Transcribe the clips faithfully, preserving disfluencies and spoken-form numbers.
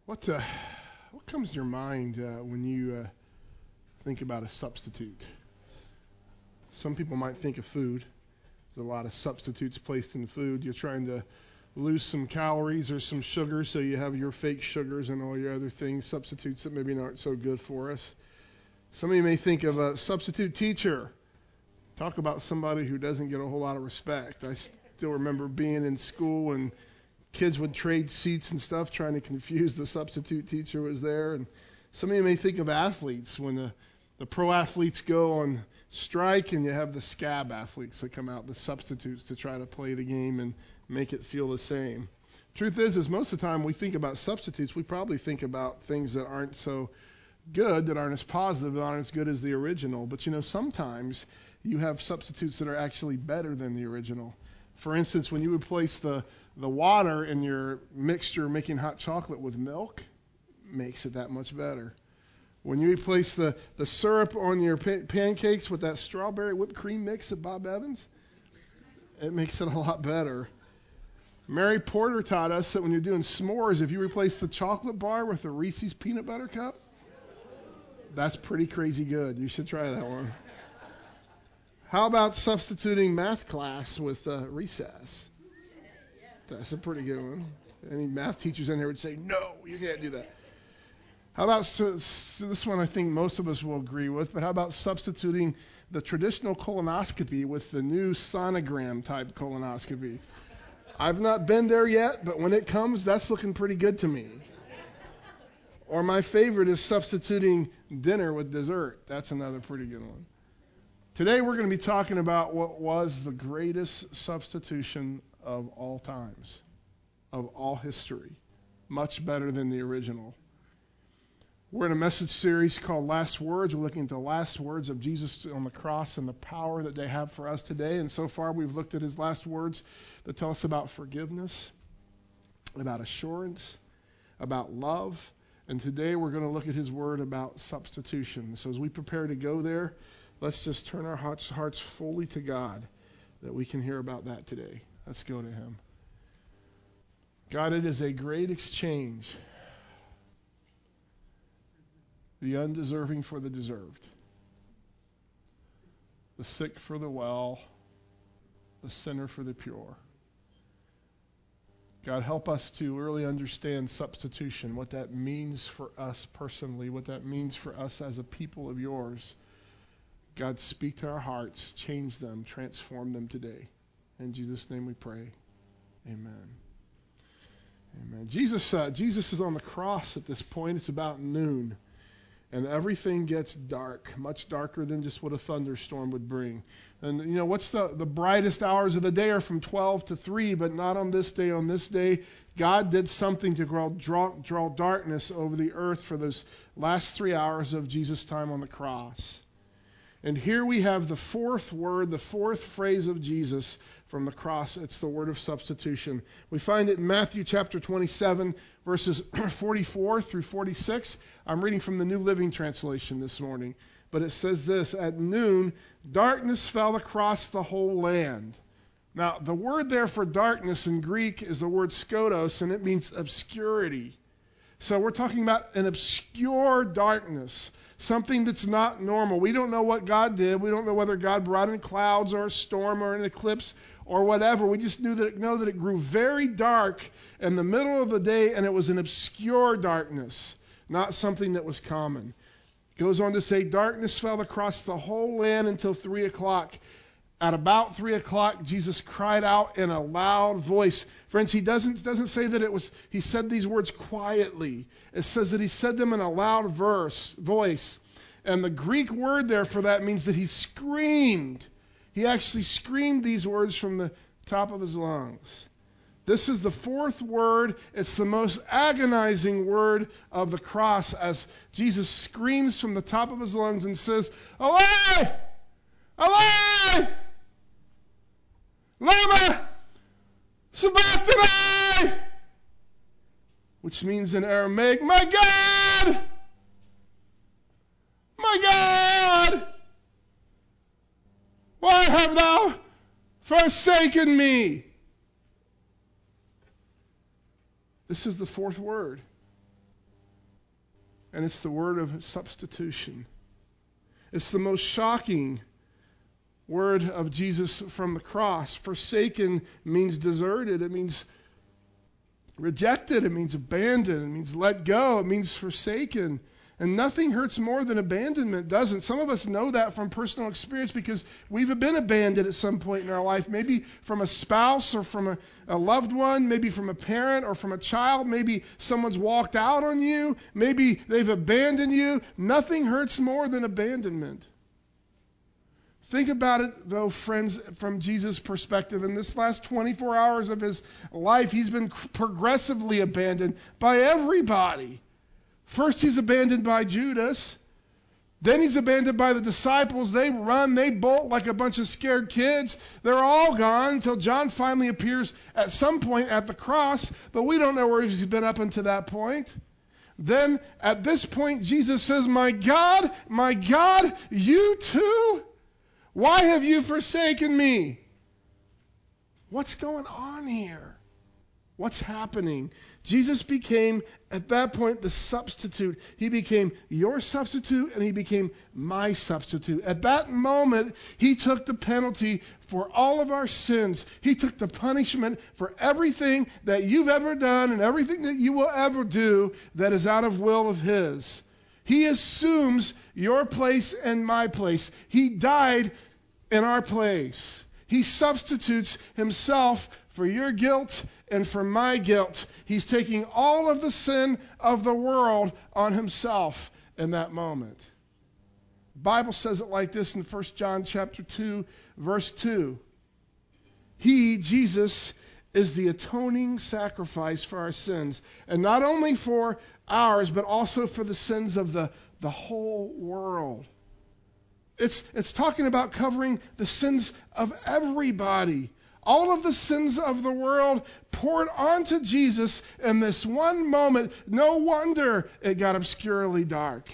What uh, what comes to your mind uh, when you uh, think about a substitute? Some people might think of food. There's a lot of substitutes placed in food. You're trying to lose some calories or some sugar, so you have your fake sugars and all your other things, substitutes that maybe aren't so good for us. Some of you may think of a substitute teacher. Talk about somebody who doesn't get a whole lot of respect. I still remember being in school and kids would trade seats and stuff, trying to confuse the substitute teacher was there. And some of you may think of athletes when the, the pro athletes go on strike, and you have the scab athletes that come out, the substitutes, to try to play the game and make it feel the same. Truth is, is most of the time we think about substitutes, we probably think about things that aren't so good, that aren't as positive, that aren't as good as the original. But you know, sometimes you have substitutes that are actually better than the original. For instance, when you replace the, the water in your mixture making hot chocolate with milk, makes it that much better. When you replace the, the syrup on your pa- pancakes with that strawberry whipped cream mix at Bob Evans, it makes it a lot better. Mary Porter taught us that when you're doing s'mores, if you replace the chocolate bar with a Reese's peanut butter cup, that's pretty crazy good. You should try that one. How about substituting math class with uh, recess? That's a pretty good one. Any math teachers in here would say, no, you can't do that. How about, so, so this one I think most of us will agree with, but how about substituting the traditional colonoscopy with the new sonogram type colonoscopy? I've not been there yet, but when it comes, that's looking pretty good to me. Or my favorite is substituting dinner with dessert. That's another pretty good one. Today we're going to be talking about what was the greatest substitution of all times, of all history. Much better than the original. We're in a message series called Last Words. We're looking at the last words of Jesus on the cross and the power that they have for us today. And so far we've looked at his last words that tell us about forgiveness, about assurance, about love. And today we're going to look at his word about substitution. So as we prepare to go there, let's just turn our hearts, hearts fully to God that we can hear about that today. Let's go to him. God, it is a great exchange. The undeserving for the deserved. The sick for the well. The sinner for the pure. God, help us to really understand substitution, what that means for us personally, what that means for us as a people of yours. God, speak to our hearts, change them, transform them today. In Jesus' name we pray. Amen. Amen. Jesus, uh, Jesus is on the cross at this point. It's about noon. And everything gets dark, much darker than just what a thunderstorm would bring. And, you know, what's the, the brightest hours of the day are from twelve to three, but not on this day. On this day, God did something to draw, draw, draw darkness over the earth for those last three hours of Jesus' time on the cross. And here we have the fourth word, the fourth phrase of Jesus from the cross. It's the word of substitution. We find it in Matthew chapter twenty-seven, verses forty-four through forty-six. I'm reading from the New Living Translation this morning. But it says this, at noon, darkness fell across the whole land. Now, the word there for darkness in Greek is the word skotos, and it means obscurity. So we're talking about an obscure darkness, something that's not normal. We don't know what God did. We don't know whether God brought in clouds or a storm or an eclipse or whatever. We just knew that it, know that it grew very dark in the middle of the day, and it was an obscure darkness, not something that was common. It goes on to say, darkness fell across the whole land until three o'clock. At about three o'clock, Jesus cried out in a loud voice. Friends, he doesn't, doesn't say that it was, he said these words quietly. It says that he said them in a loud verse, voice. And the Greek word there for that means that he screamed. He actually screamed these words from the top of his lungs. This is the fourth word. It's the most agonizing word of the cross as Jesus screams from the top of his lungs and says, Eloi! Eloi! Lama sabachthani, which means in Aramaic, my God, my God, why have thou forsaken me? This is the fourth word. and it's the word of substitution. It's the most shocking word of Jesus from the cross. Forsaken means deserted. It means rejected. It means abandoned. It means let go. It means forsaken. And nothing hurts more than abandonment, doesn't. Some of us know that from personal experience because we've been abandoned at some point in our life, maybe from a spouse or from a, a loved one, maybe from a parent or from a child. Maybe someone's walked out on you. Maybe they've abandoned you. Nothing hurts more than abandonment. Think about it, though, friends, from Jesus' perspective. In this last twenty-four hours of his life, he's been progressively abandoned by everybody. First, he's abandoned by Judas. Then he's abandoned by the disciples. They run, they bolt like a bunch of scared kids. They're all gone until John finally appears at some point at the cross, but we don't know where he's been up until that point. Then, at this point, Jesus says, "My God, my God, you too? Why have you forsaken me?" What's going on here? What's happening? Jesus became, at that point, the substitute. He became your substitute and he became my substitute. At that moment, he took the penalty for all of our sins. He took the punishment for everything that you've ever done and everything that you will ever do that is out of will of his. He assumes your place and my place. He died in our place. He substitutes himself for your guilt and for my guilt. He's taking all of the sin of the world on himself in that moment. The Bible says it like this in First John chapter two, verse two. He, Jesus, is the atoning sacrifice for our sins, and not only for ours, but also for the sins of the, the whole world. It's, it's talking about covering the sins of everybody. All of the sins of the world poured onto Jesus in this one moment. No wonder it got obscurely dark.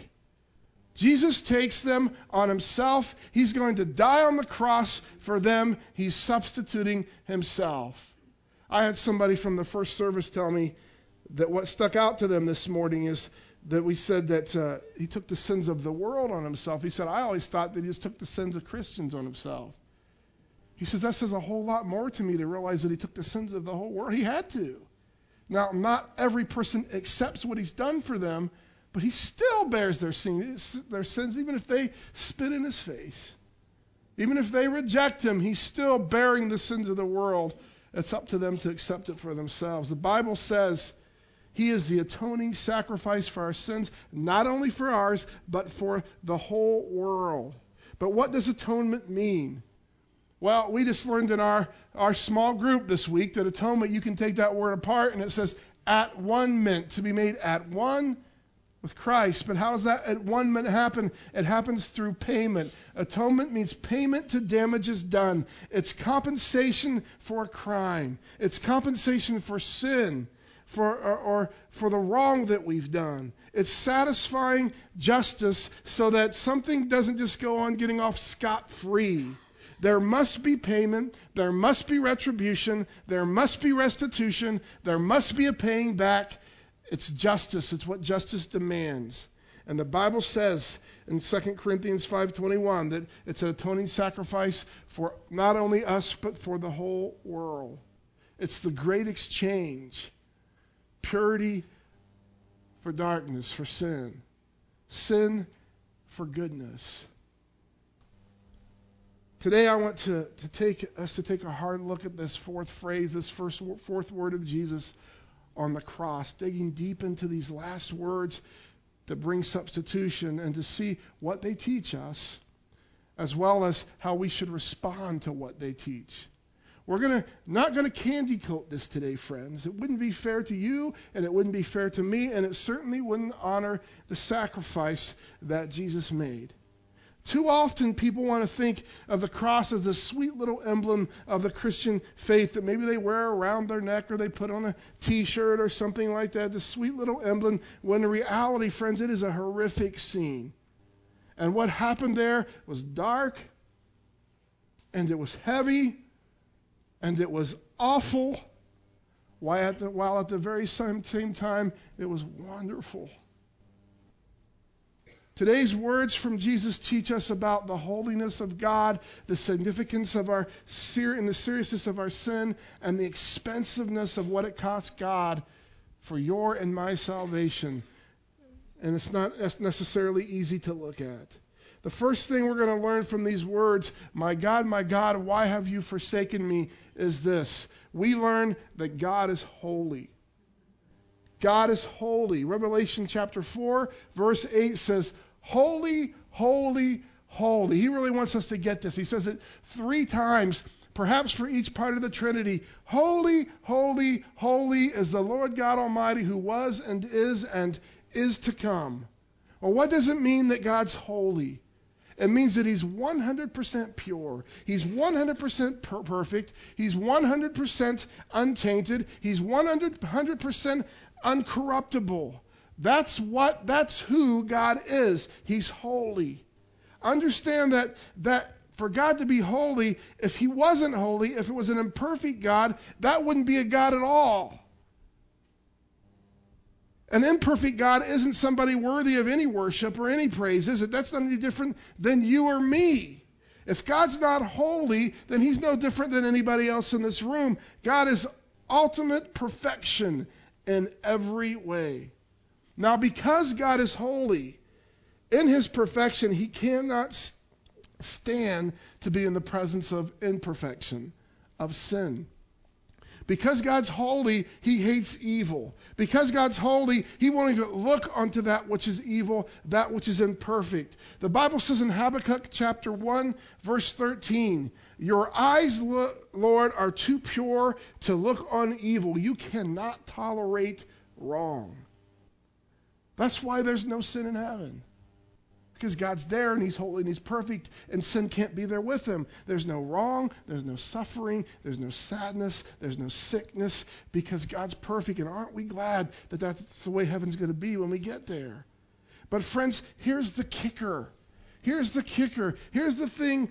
Jesus takes them on himself. He's going to die on the cross for them. He's substituting himself. I had somebody from the first service tell me that what stuck out to them this morning is that we said that uh, he took the sins of the world on himself. He said, I always thought that he just took the sins of Christians on himself. He says, that says a whole lot more to me to realize that he took the sins of the whole world. He had to. Now, not every person accepts what he's done for them, but he still bears their sins, their sins even if they spit in his face. Even if they reject him, he's still bearing the sins of the world. It's up to them to accept it for themselves. The Bible says he is the atoning sacrifice for our sins, not only for ours, but for the whole world. But what does atonement mean? Well, we just learned in our, our small group this week that atonement, you can take that word apart, and it says at one meant, to be made at one with Christ. But how does that at one meant happen? It happens through payment. Atonement means payment to damages done. It's compensation for a crime. It's compensation for sin, for or, or for the wrong that we've done. It's satisfying justice so that something doesn't just go on getting off scot-free. There must be payment, there must be retribution, there must be restitution, there must be a paying back. It's justice. It's what justice demands. And the Bible says in Second Corinthians five twenty-one that it's an atoning sacrifice for not only us, but for the whole world. It's the great exchange. Purity for darkness, for sin. Sin for goodness. Today I want to, to take us to take a hard look at this fourth phrase, this first fourth word of Jesus on the cross, digging deep into these last words that bring substitution and to see what they teach us, as well as how we should respond to what they teach. We're gonna not going to candy coat this today, friends. It wouldn't be fair to you, and it wouldn't be fair to me, and it certainly wouldn't honor the sacrifice that Jesus made. Too often people want to think of the cross as a sweet little emblem of the Christian faith that maybe they wear around their neck or they put on a t-shirt or something like that, this sweet little emblem, when in reality, friends, it is a horrific scene. And what happened there was dark, and it was heavy, and it was awful, while at the, while at the very same, same time, it was wonderful. Today's words from Jesus teach us about the holiness of God, the significance of our ser- and the seriousness of our sin, and the expensiveness of what it costs God for your and my salvation. And it's not necessarily easy to look at. The first thing we're going to learn from these words, my God, my God, why have you forsaken me, is this. We learn that God is holy. God is holy. Revelation chapter four, verse eight says, holy, holy, holy. He really wants us to get this. He says it three times, perhaps for each part of the Trinity. Holy, holy, holy is the Lord God Almighty, who was and is and is to come. Well, what does it mean that God's holy? It means that he's one hundred percent pure. He's one hundred percent per- perfect. He's one hundred percent untainted. He's one hundred percent uncorruptible. That's what, that's who God is. He's holy. Understand that, that for God to be holy, if he wasn't holy, if it was an imperfect God, that wouldn't be a God at all. An imperfect God isn't somebody worthy of any worship or any praise, is it? That's not any different than you or me. If God's not holy, then he's no different than anybody else in this room. God is ultimate perfection in every way. Now, because God is holy, in his perfection, he cannot stand to be in the presence of imperfection, of sin. Because God's holy, he hates evil. Because God's holy, he won't even look onto that which is evil, that which is imperfect. The Bible says in Habakkuk chapter one, verse thirteen, your eyes, Lord, are too pure to look on evil. You cannot tolerate wrong. That's why there's no sin in heaven. Because God's there and he's holy and he's perfect and sin can't be there with him. There's no wrong, there's no suffering, there's no sadness, there's no sickness because God's perfect. And aren't we glad that that's the way heaven's going to be when we get there? But friends, here's the kicker. Here's the kicker. Here's the thing.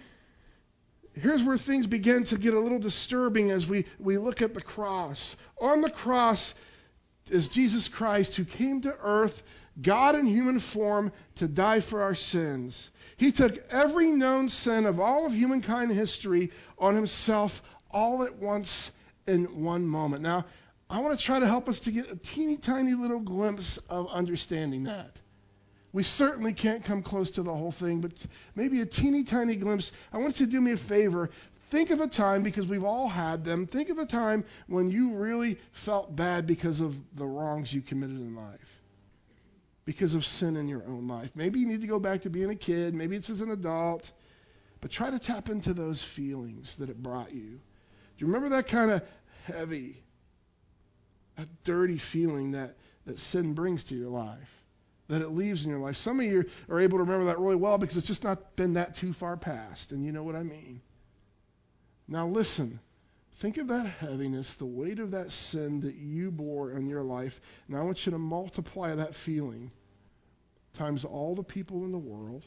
Here's where things begin to get a little disturbing as we, we look at the cross. On the cross is Jesus Christ who came to earth, God in human form, to die for our sins. He took every known sin of all of humankind history on himself all at once in one moment. Now, I want to try to help us to get a teeny tiny little glimpse of understanding that. We certainly can't come close to the whole thing, but maybe a teeny tiny glimpse. I want you to do me a favor. Think of a time, because we've all had them, think of a time when you really felt bad because of the wrongs you committed in life. Because of sin in your own life. Maybe you need to go back to being a kid. Maybe it's as an adult. But try to tap into those feelings that it brought you. Do you remember that kind of heavy, that dirty feeling that, that sin brings to your life? That it leaves in your life? Some of you are able to remember that really well because it's just not been that too far past. And you know what I mean. Now listen. Think of that heaviness, the weight of that sin that you bore in your life. Now I want you to multiply that feeling times all the people in the world,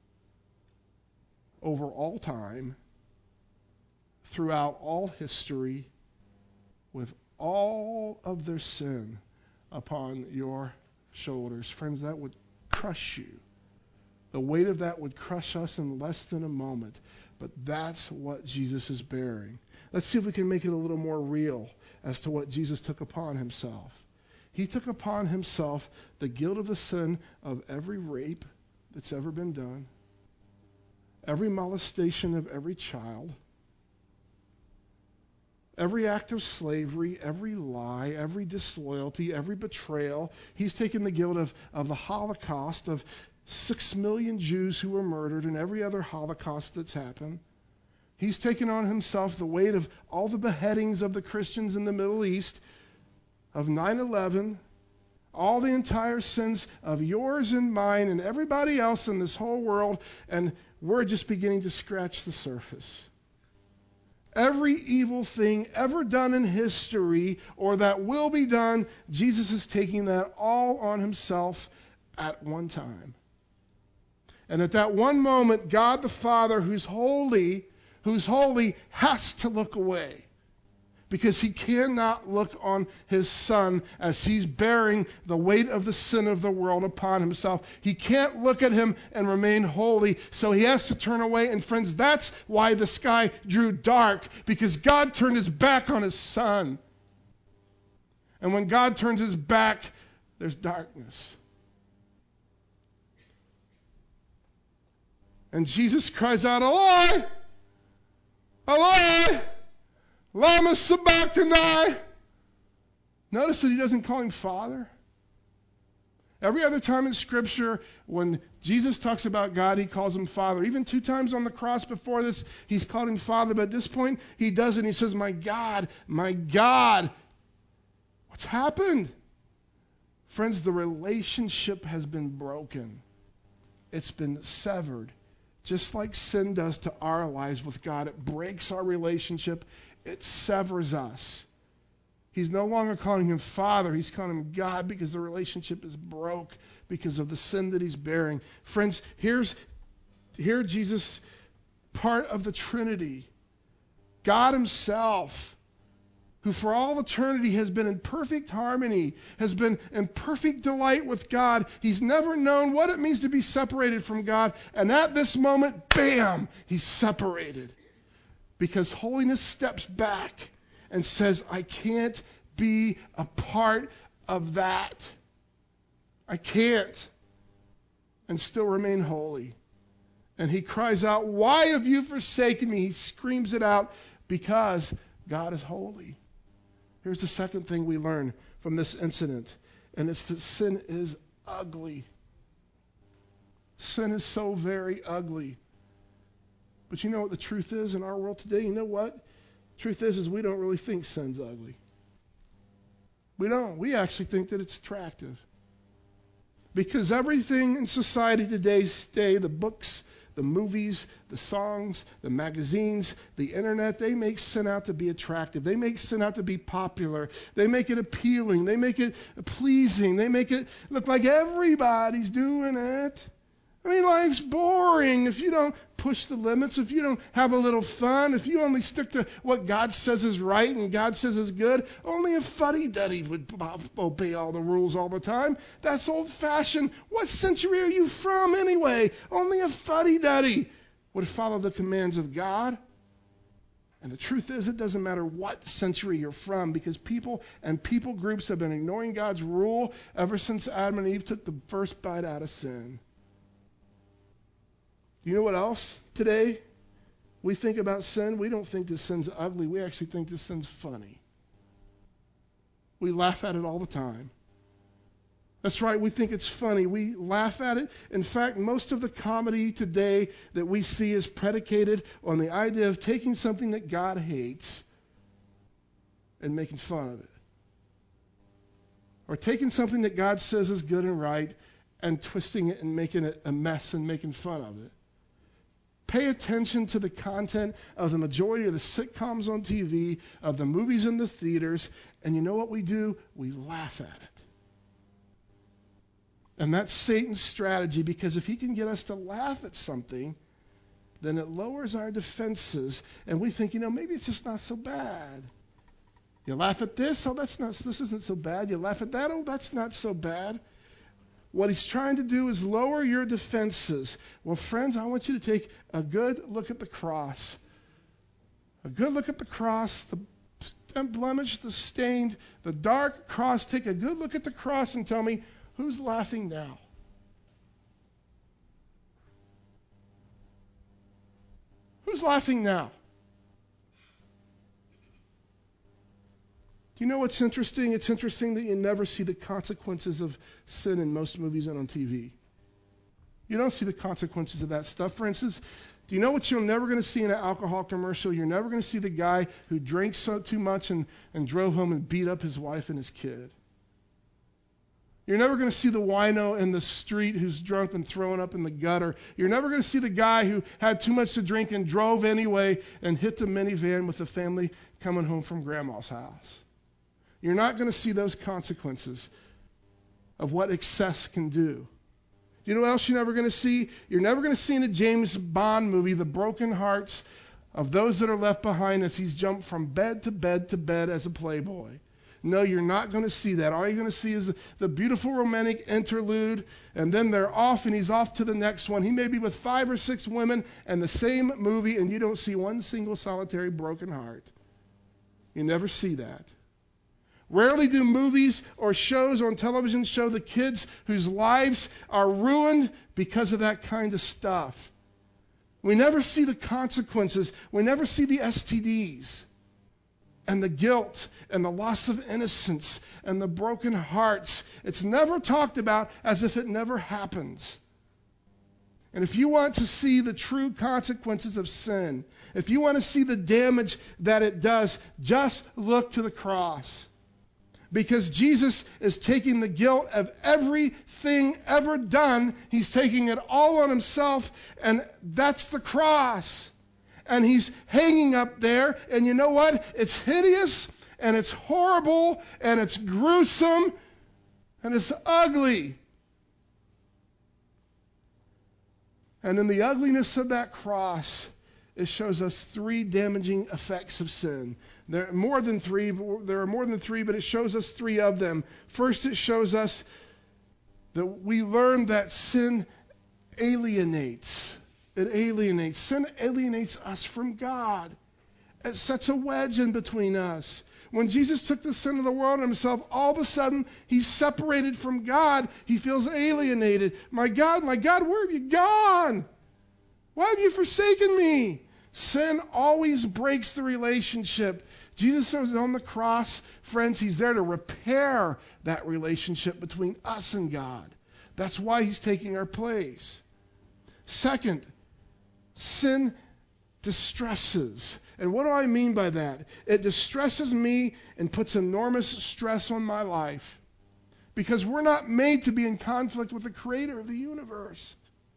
over all time, throughout all history, with all of their sin upon your shoulders. Friends, that would crush you. The weight of that would crush us in less than a moment. But that's what Jesus is bearing. Let's see if we can make it a little more real as to what Jesus took upon himself. He took upon himself the guilt of the sin of every rape that's ever been done, every molestation of every child, every act of slavery, every lie, every disloyalty, every betrayal. He's taken the guilt of, of the Holocaust, of six million Jews who were murdered, and every other Holocaust that's happened. He's taken on himself the weight of all the beheadings of the Christians in the Middle East, of nine eleven, all the entire sins of yours and mine and everybody else in this whole world, and we're just beginning to scratch the surface. Every evil thing ever done in history or that will be done, Jesus is taking that all on himself at one time. And at that one moment, God the Father, who's holy, who's holy, has to look away. because he cannot look on his son as he's bearing the weight of the sin of the world upon himself. He can't look at him and remain holy, so he has to turn away. And friends, that's why the sky drew dark, because God turned his back on his son. And when God turns his back, there's darkness. And Jesus cries out, Eloi! Eloi! Lama sabachthani! Notice that he doesn't call him Father. Every other time in Scripture, when Jesus talks about God, he calls him Father. Even two times on the cross before this, he's called him Father. But at this point, he doesn't. He says, my God, my God. What's happened? Friends, the relationship has been broken. It's been severed. Just like sin does to our lives with God, it breaks our relationship. It severs us. He's no longer calling him Father. He's calling him God because the relationship is broke because of the sin that he's bearing. Friends, here's here Jesus, part of the Trinity. God himself, who for all eternity has been in perfect harmony, has been in perfect delight with God. He's never known what it means to be separated from God. And at this moment, bam, he's separated. Because holiness steps back and says, I can't be a part of that. I can't. And still remain holy. And he cries out, why have you forsaken me? He screams it out because God is holy. Here's the second thing we learn from this incident, and it's that sin is ugly. Sin is so very ugly. But you know what the truth is in our world today? You know what? Truth is, is we don't really think sin's ugly. We don't. We actually think that it's attractive. Because everything in society today, today, the books, the movies, the songs, the magazines, the internet, they make sin out to be attractive. They make sin out to be popular. They make it appealing. They make it pleasing. They make it look like everybody's doing it. I mean, life's boring if you don't push the limits, if you don't have a little fun, if you only stick to what God says is right and God says is good. Only a fuddy-duddy would obey all the rules all the time. That's old-fashioned. What century are you from anyway? Only a fuddy-duddy would follow the commands of God. And the truth is, it doesn't matter what century you're from, because people and people groups have been ignoring God's rule ever since Adam and Eve took the first bite out of sin. You know what else today? We think about sin. We don't think this sin's ugly. We actually think this sin's funny. We laugh at it all the time. That's right. We think it's funny. We laugh at it. In fact, most of the comedy today that we see is predicated on the idea of taking something that God hates and making fun of it. Or taking something that God says is good and right and twisting it and making it a mess and making fun of it. Pay attention to the content of the majority of the sitcoms on T V, of the movies in the theaters, and you know what we do? We laugh at it. And that's Satan's strategy, because if he can get us to laugh at something, then it lowers our defenses, and we think, you know, maybe it's just not so bad. You laugh at this, oh, that's not, this isn't so bad. You laugh at that, oh, that's not so bad. What he's trying to do is lower your defenses. Well, friends, I want you to take a good look at the cross. A good look at the cross, the blemished, the stained, the dark cross. Take a good look at the cross and tell me, who's laughing now? Who's laughing now? Do you know what's interesting? It's interesting that you never see the consequences of sin in most movies and on T V. You don't see the consequences of that stuff. For instance, do you know what you're never going to see in an alcohol commercial? You're never going to see the guy who drank so too much and, and drove home and beat up his wife and his kid. You're never going to see the wino in the street who's drunk and throwing up in the gutter. You're never going to see the guy who had too much to drink and drove anyway and hit the minivan with the family coming home from grandma's house. You're not going to see those consequences of what excess can do. You know what else you're never going to see? You're never going to see in a James Bond movie the broken hearts of those that are left behind as he's jumped from bed to bed to bed as a playboy. No, you're not going to see that. All you're going to see is the beautiful romantic interlude, and then they're off, and he's off to the next one. He may be with five or six women and the same movie, and you don't see one single solitary broken heart. You never see that. Rarely do movies or shows on television show the kids whose lives are ruined because of that kind of stuff. We never see the consequences. We never see the S T Ds. And the guilt and the loss of innocence and the broken hearts. It's never talked about as if it never happens. And if you want to see the true consequences of sin, if you want to see the damage that it does, just look to the cross. Because Jesus is taking the guilt of everything ever done. He's taking it all on himself, and that's the cross. And he's hanging up there, and you know what? It's hideous, and it's horrible, and it's gruesome, and it's ugly. And in the ugliness of that cross, it shows us three damaging effects of sin. There are more than three, there are more than three, but it shows us three of them. First, it shows us that we learn that sin alienates. It alienates. Sin alienates us from God. It sets a wedge in between us. When Jesus took the sin of the world on himself, all of a sudden, he's separated from God. He feels alienated. My God, my God, where have you gone? Why have you forsaken me? Sin always breaks the relationship. Jesus is on the cross, friends. He's there to repair that relationship between us and God. That's why he's taking our place. Second, sin distresses. And what do I mean by that? It distresses me and puts enormous stress on my life. Because we're not made to be in conflict with the creator of the universe.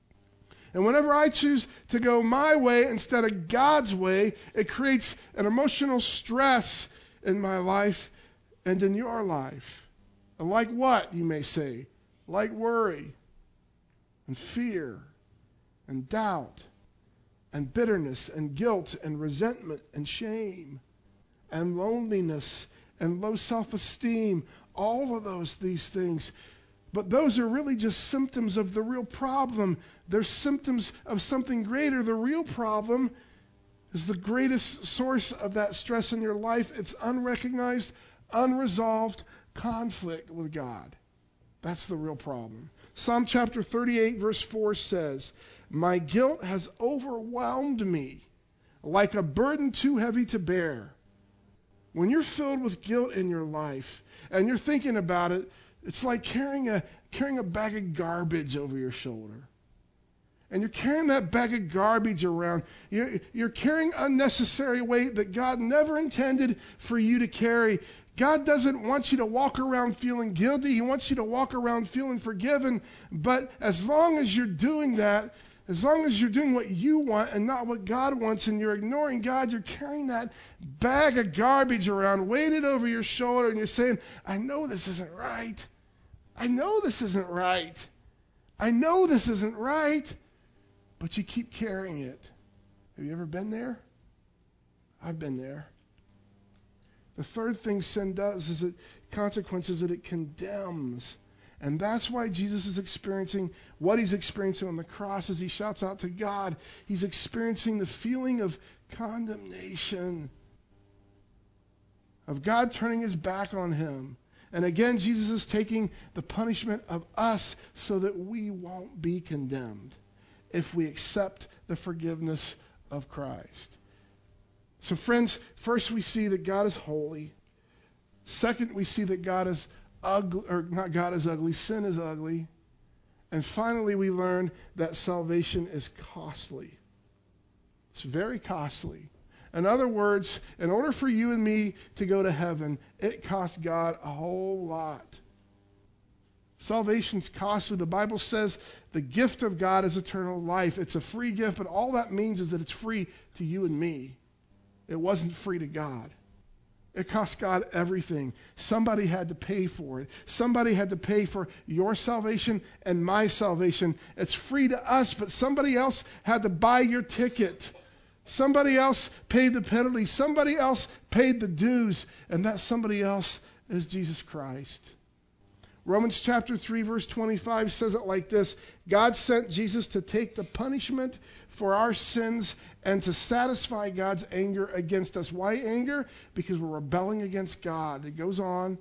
And whenever I choose to go my way instead of God's way, it creates an emotional stress in my life and in your life. And like what, you may say? Like worry and fear and doubt and bitterness and guilt and resentment and shame and loneliness and low self-esteem. All of those, these things. But those are really just symptoms of the real problem. They're symptoms of something greater. The real problem is the greatest source of that stress in your life. It's unrecognized, unresolved conflict with God. That's the real problem. Psalm chapter thirty-eight, verse four says, "My guilt has overwhelmed me like a burden too heavy to bear." When you're filled with guilt in your life and you're thinking about it, it's like carrying a carrying a bag of garbage over your shoulder. And you're carrying that bag of garbage around. You're, you're carrying unnecessary weight that God never intended for you to carry. God doesn't want you to walk around feeling guilty. He wants you to walk around feeling forgiven. But as long as you're doing that, as long as you're doing what you want and not what God wants, and you're ignoring God, you're carrying that bag of garbage around, weighted over your shoulder, and you're saying, I know this isn't right. I know this isn't right. I know this isn't right. But you keep carrying it. Have you ever been there? I've been there. The third thing sin does is it consequences that it condemns. And that's why Jesus is experiencing what he's experiencing on the cross as he shouts out to God. He's experiencing the feeling of condemnation, of God turning his back on him. And again, Jesus is taking the punishment of us so that we won't be condemned if we accept the forgiveness of Christ. So friends, first we see that God is holy. Second, we see that God is ugly, or not God is ugly, sin is ugly. And finally, we learn that salvation is costly. It's very costly. In other words, in order for you and me to go to heaven, it costs God a whole lot. Salvation's costly. The Bible says the gift of God is eternal life. It's a free gift, but all that means is that it's free to you and me. It wasn't free to God. It cost God everything. Somebody had to pay for it. Somebody had to pay for your salvation and my salvation. It's free to us, but somebody else had to buy your ticket. Somebody else paid the penalty. Somebody else paid the dues. And that somebody else is Jesus Christ. Romans chapter three verse twenty-five says it like this. God sent Jesus to take the punishment for our sins and to satisfy God's anger against us. Why anger? Because we're rebelling against God. It goes on.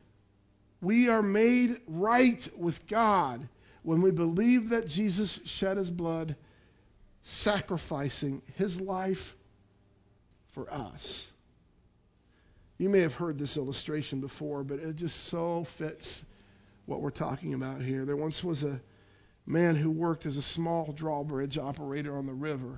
We are made right with God when we believe that Jesus shed his blood, sacrificing his life for us. You may have heard this illustration before, but it just so fits what we're talking about here. There once was a man who worked as a small drawbridge operator on the river.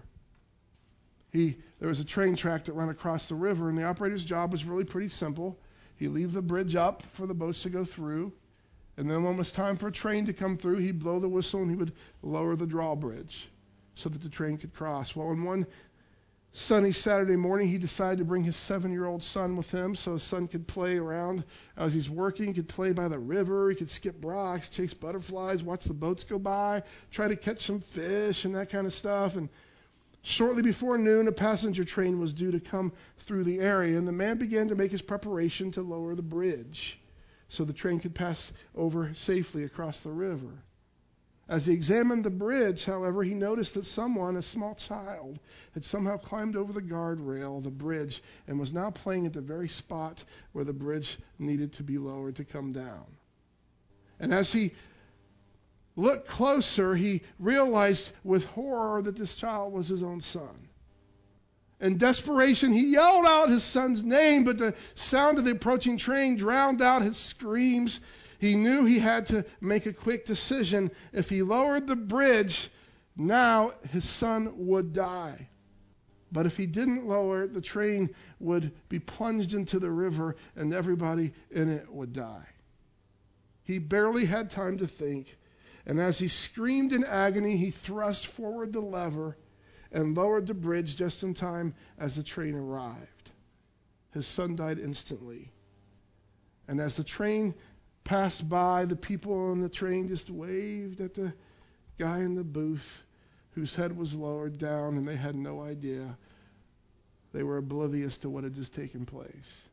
He, there was a train track that ran across the river, and the operator's job was really pretty simple. He'd leave the bridge up for the boats to go through, and then when it was time for a train to come through, he'd blow the whistle and he would lower the drawbridge so that the train could cross. Well, on one sunny Saturday morning, he decided to bring his seven-year-old son with him so his son could play around as he's working. He could play by the river. He could skip rocks, chase butterflies, watch the boats go by, try to catch some fish and that kind of stuff. And shortly before noon, a passenger train was due to come through the area, and the man began to make his preparation to lower the bridge so the train could pass over safely across the river. As he examined the bridge, however, he noticed that someone, a small child, had somehow climbed over the guardrail of the bridge and was now playing at the very spot where the bridge needed to be lowered to come down. And as he looked closer, he realized with horror that this child was his own son. In desperation, he yelled out his son's name, but the sound of the approaching train drowned out his screams. He knew he had to make a quick decision. If he lowered the bridge, now his son would die. But if he didn't lower it, the train would be plunged into the river and everybody in it would die. He barely had time to think. And as he screamed in agony, he thrust forward the lever and lowered the bridge just in time as the train arrived. His son died instantly. And as the train passed by, the people on the train just waved at the guy in the booth whose head was lowered down, and they had no idea. They were oblivious to what had just taken place.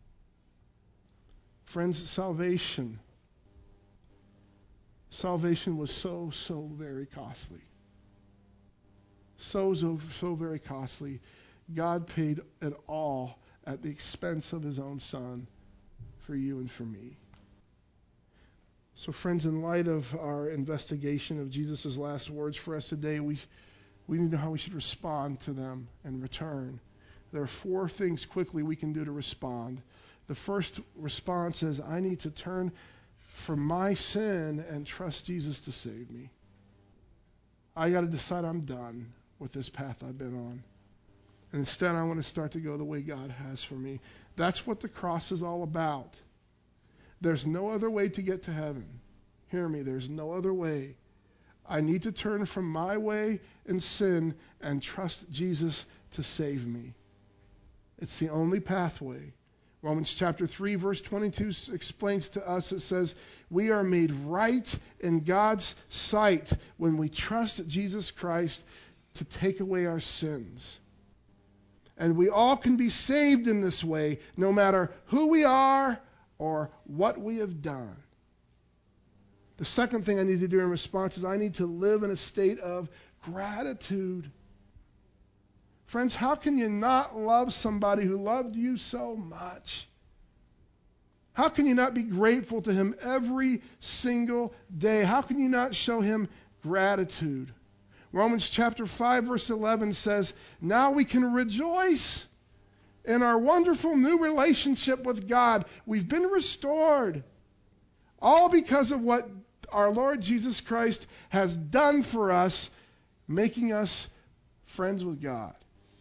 Friends, salvation. Salvation was so, so very costly. So, so, so very costly. God paid it all at the expense of his own son for you and for me. So friends, in light of our investigation of Jesus' last words for us today, we, we need to know how we should respond to them and return. There are four things quickly we can do to respond. The first response is, I need to turn from my sin and trust Jesus to save me. I got to decide I'm done with this path I've been on. And instead, I want to start to go the way God has for me. That's what the cross is all about. There's no other way to get to heaven. Hear me, there's no other way. I need to turn from my way in sin and trust Jesus to save me. It's the only pathway. Romans chapter three, verse twenty-two explains to us, it says, we are made right in God's sight when we trust Jesus Christ to take away our sins. And we all can be saved in this way, no matter who we are or what we have done. The second thing I need to do in response is I need to live in a state of gratitude. Friends, how can you not love somebody who loved you so much? How can you not be grateful to him every single day? How can you not show him gratitude? Romans chapter five, verse eleven says, now we can rejoice in our wonderful new relationship with God. We've been restored. All because of what our Lord Jesus Christ has done for us, making us friends with God.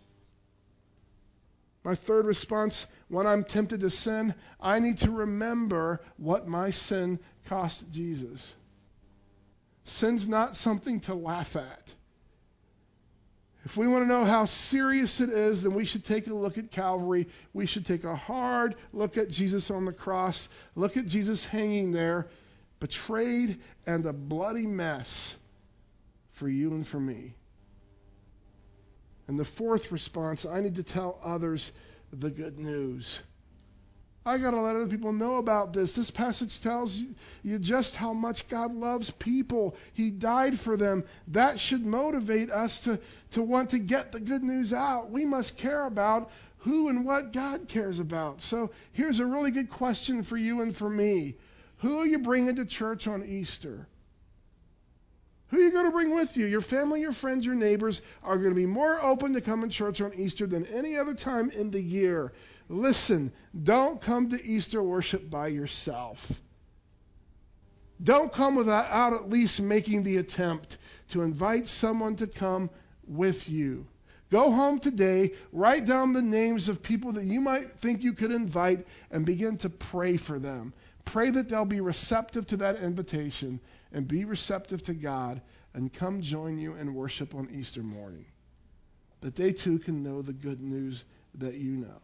My third response, when I'm tempted to sin, I need to remember what my sin cost Jesus. Sin's not something to laugh at. If we want to know how serious it is, then we should take a look at Calvary. We should take a hard look at Jesus on the cross. Look at Jesus hanging there, betrayed and a bloody mess for you and for me. And the fourth response, I need to tell others the good news. I got to let other people know about this. This passage tells you just how much God loves people. He died for them. That should motivate us to, to want to get the good news out. We must care about who and what God cares about. So here's a really good question for you and for me. Who are you bringing to church on Easter? Who are you going to bring with you? Your family, your friends, your neighbors are going to be more open to come to church on Easter than any other time in the year. Listen, don't come to Easter worship by yourself. Don't come without at least making the attempt to invite someone to come with you. Go home today, write down the names of people that you might think you could invite, and begin to pray for them. Pray that they'll be receptive to that invitation and be receptive to God and come join you in worship on Easter morning. That they too can know the good news that you know.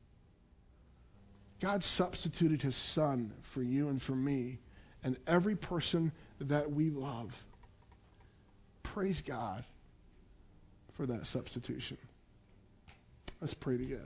God substituted his son for you and for me and every person that we love. Praise God for that substitution. Let's pray together.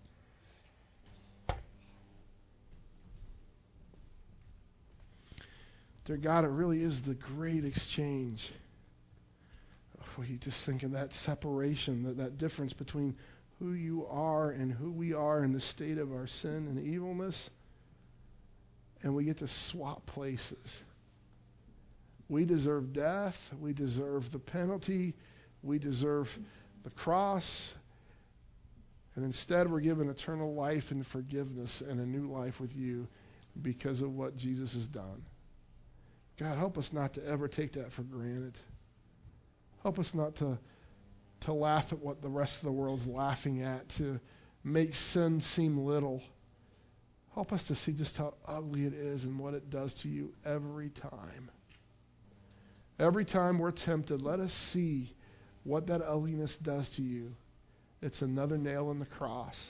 Dear God, it really is the great exchange. Well, you just think of that separation, that, that difference between who you are and who we are in the state of our sin and evilness, and we get to swap places. We deserve death. We deserve the penalty. We deserve the cross. And instead, we're given eternal life and forgiveness and a new life with you because of what Jesus has done. God, help us not to ever take that for granted. Help us not to, to laugh at what the rest of the world's laughing at, to make sin seem little. Help us to see just how ugly it is and what it does to you every time. Every time we're tempted, let us see what that ugliness does to you. It's another nail in the cross.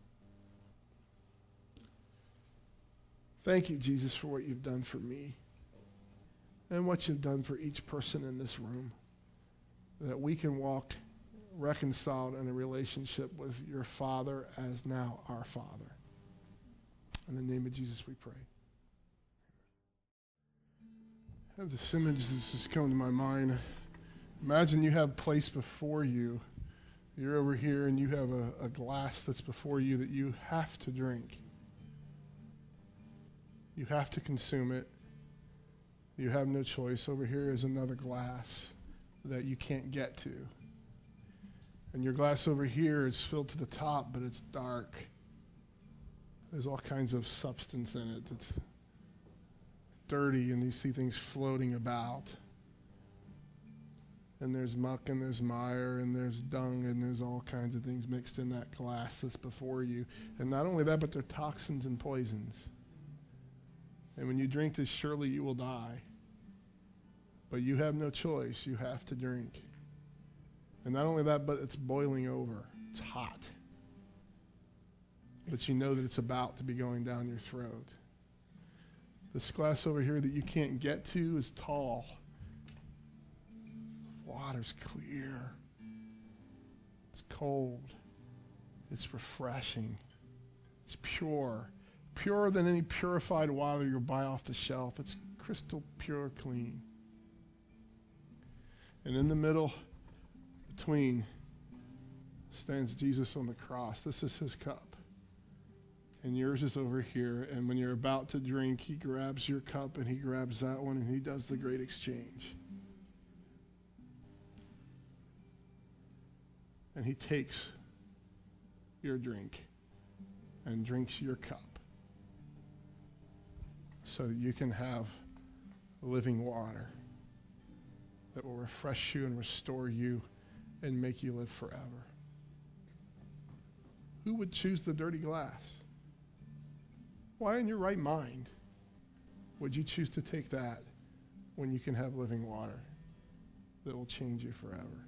Thank you, Jesus, for what you've done for me and what you've done for each person in this room, that we can walk reconciled in a relationship with your Father as now our Father. In the name of Jesus we pray. I have this image that's just come to my mind. Imagine you have place before you. You're over here and you have a, a glass that's before you that you have to drink. You have to consume it. You have no choice. Over here is another glass that you can't get to. And your glass over here is filled to the top, but it's dark. There's all kinds of substance in it that's dirty, and you see things floating about. And there's muck, and there's mire, and there's dung, and there's all kinds of things mixed in that glass that's before you. And not only that, but they're toxins and poisons. And when you drink this, surely you will die. But you have no choice. You have to drink. And not only that, but it's boiling over. It's hot. But you know that it's about to be going down your throat. This glass over here that you can't get to is tall. Water's clear. It's cold. It's refreshing. It's pure. Purer than any purified water you'll buy off the shelf. It's crystal pure clean. And in the middle, between, stands Jesus on the cross. This is his cup. And yours is over here. And when you're about to drink, he grabs your cup and he grabs that one and he does the great exchange. And he takes your drink and drinks your cup so that you can have living water that will refresh you and restore you and make you live forever. Who would choose the dirty glass? Why in your right mind would you choose to take that when you can have living water that will change you forever?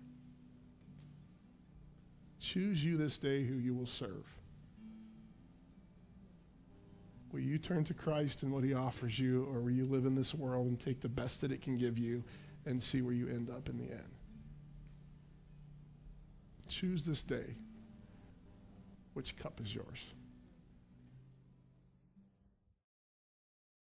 Choose you this day who you will serve. Will you turn to Christ and what he offers you, or will you live in this world and take the best that it can give you and see where you end up in the end? Choose this day which cup is yours.